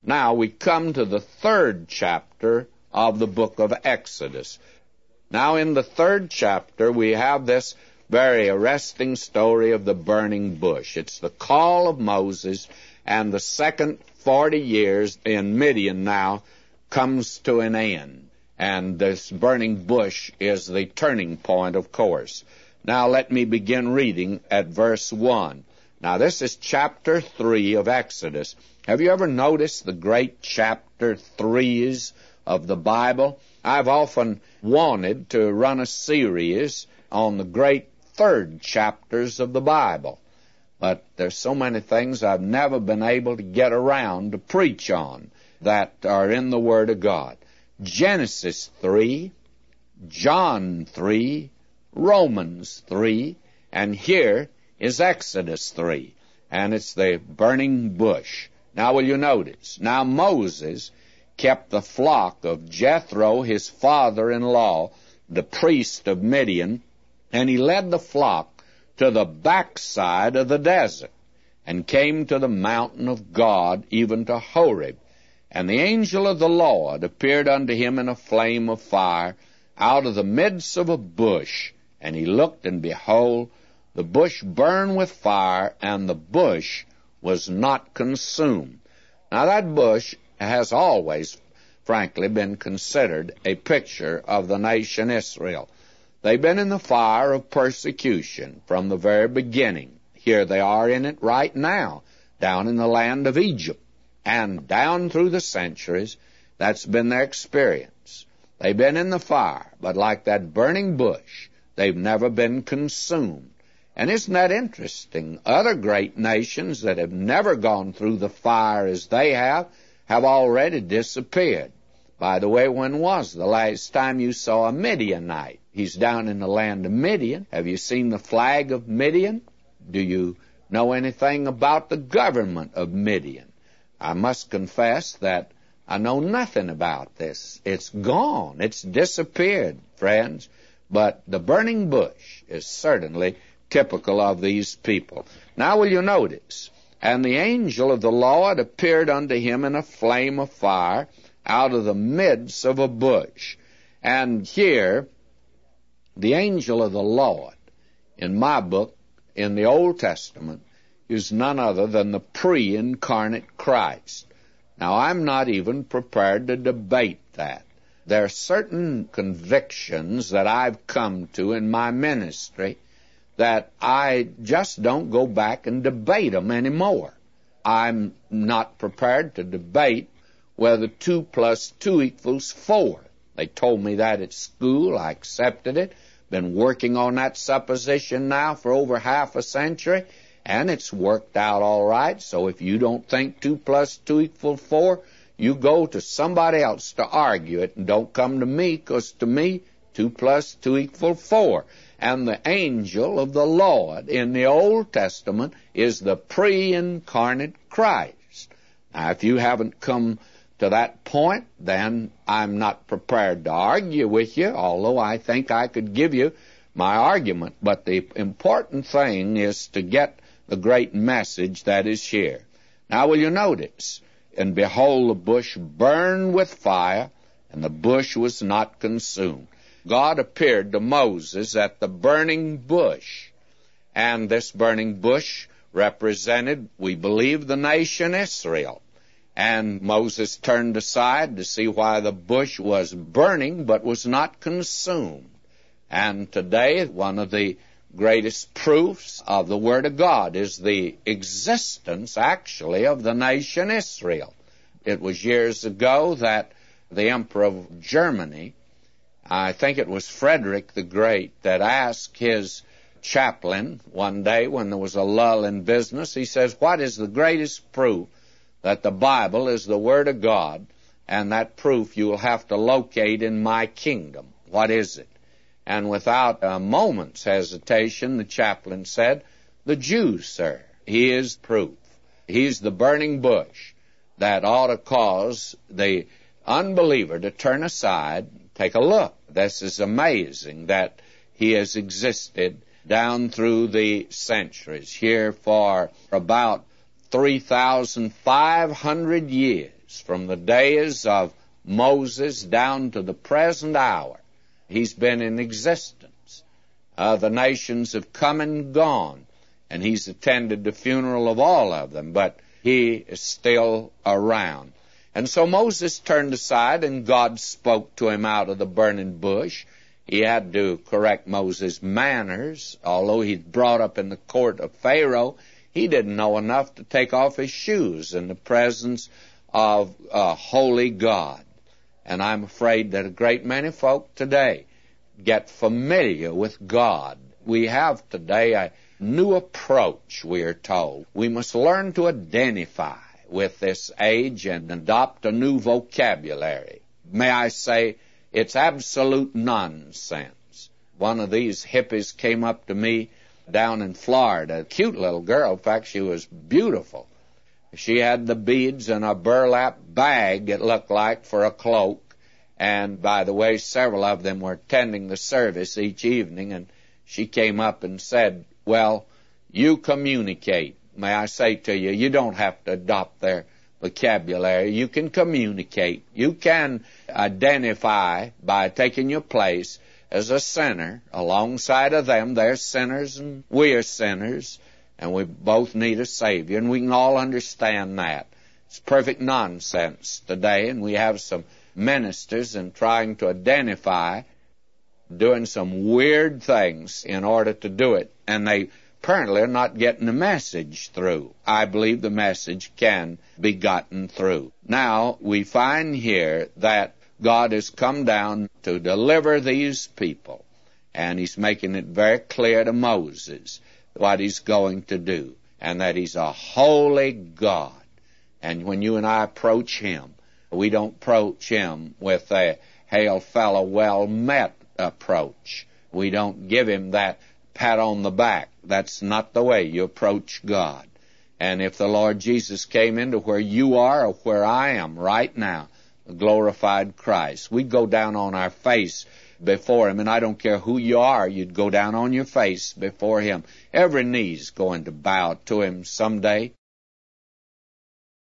Now we come to the third chapter of the book of Exodus. Now in the third chapter we have this very arresting story of the burning bush. It's the call of Moses, and the second 40 years in Midian now comes to an end. And this burning bush is the turning point, of course. Now let me begin reading at verse 1. Now this is chapter 3 of Exodus. Have you ever noticed the great chapter 3s of the Bible? I've often wanted to run a series on the great third chapters of the Bible, but there's so many things I've never been able to get around to preach on that are in the Word of God. Genesis 3, John 3, Romans 3, and here is Exodus 3, and it's the burning bush. Now will you notice, now Moses kept the flock of Jethro, his father-in-law, the priest of Midian, and he led the flock to the backside of the desert, and came to the mountain of God, even to Horeb. And the angel of the Lord appeared unto him in a flame of fire out of the midst of a bush. And he looked, and behold, the bush burned with fire, and the bush was not consumed. Now that bush has always, frankly, been considered a picture of the nation Israel. They've been in the fire of persecution from the very beginning. Here they are in it right now, down in the land of Egypt. And down through the centuries, that's been their experience. They've been in the fire, but like that burning bush, they've never been consumed. And isn't that interesting? Other great nations that have never gone through the fire as they have already disappeared. By the way, when was the last time you saw a Midianite? He's down in the land of Midian. Have you seen the flag of Midian? Do you know anything about the government of Midian? I must confess that I know nothing about this. It's gone. It's disappeared, friends. But the burning bush is certainly typical of these people. Now will you notice, and the angel of the Lord appeared unto him in a flame of fire out of the midst of a bush. And here, the angel of the Lord, in my book, in the Old Testament, is none other than the pre-incarnate Christ. Now, I'm not even prepared to debate that. There are certain convictions that I've come to in my ministry that I just don't go back and debate them anymore. I'm not prepared to debate whether 2 + 2 = 4. They told me that at school. I accepted it. Been working on that supposition now for over half a century, and it's worked out all right. So if you don't think 2 + 2 = 4, you go to somebody else to argue it, and don't come to me, because to me, 2 + 2 = 4. And the angel of the Lord in the Old Testament is the pre-incarnate Christ. Now, if you haven't come to that point, then I'm not prepared to argue with you, although I think I could give you my argument. But the important thing is to get the great message that is here. Now will you notice, and behold, the bush burned with fire, and the bush was not consumed. God appeared to Moses at the burning bush, and this burning bush represented, we believe, the nation Israel. And Moses turned aside to see why the bush was burning but was not consumed. And today, one of the greatest proofs of the Word of God is the existence, actually, of the nation Israel. It was years ago that the Emperor of Germany, I think it was Frederick the Great, that asked his chaplain one day when there was a lull in business, he says, what is the greatest proof that the Bible is the Word of God? And that proof you will have to locate in my kingdom. What is it? And without a moment's hesitation, the chaplain said, the Jews, sir. He is proof. He's the burning bush that ought to cause the unbeliever to turn aside, take a look. This is amazing that he has existed down through the centuries. Here for about 3,500 years, from the days of Moses down to the present hour. He's been in existence. The nations have come and gone, and he's attended the funeral of all of them, but he is still around. And so Moses turned aside, and God spoke to him out of the burning bush. He had to correct Moses' manners. Although he'd brought up in the court of Pharaoh, he didn't know enough to take off his shoes in the presence of a holy God. And I'm afraid that a great many folk today get familiar with God. We have today a new approach, we are told. We must learn to identify with this age and adopt a new vocabulary. May I say, it's absolute nonsense. One of these hippies came up to me down in Florida, a cute little girl. In fact, she was beautiful. She had the beads in a burlap bag, it looked like, for a cloak. And by the way, several of them were attending the service each evening, and she came up and said, "Well, you communicate." May I say to you, you don't have to adopt their vocabulary. You can communicate. You can identify by taking your place as a sinner. Alongside of them, they're sinners and we are sinners, and we both need a Savior, and we can all understand that. It's perfect nonsense today, and we have some ministers in trying to identify doing some weird things in order to do it, and they apparently are not getting the message through. I believe the message can be gotten through. Now, we find here that God has come down to deliver these people, and he's making it very clear to Moses what he's going to do, and that he's a holy God. And when you and I approach him, we don't approach him with a hail fellow, well met approach. We don't give him that pat on the back. That's not the way you approach God. And if the Lord Jesus came into where you are or where I am right now, the glorified Christ, we'd go down on our face before him. And I don't care who you are, you'd go down on your face before him. Every knee's going to bow to him someday.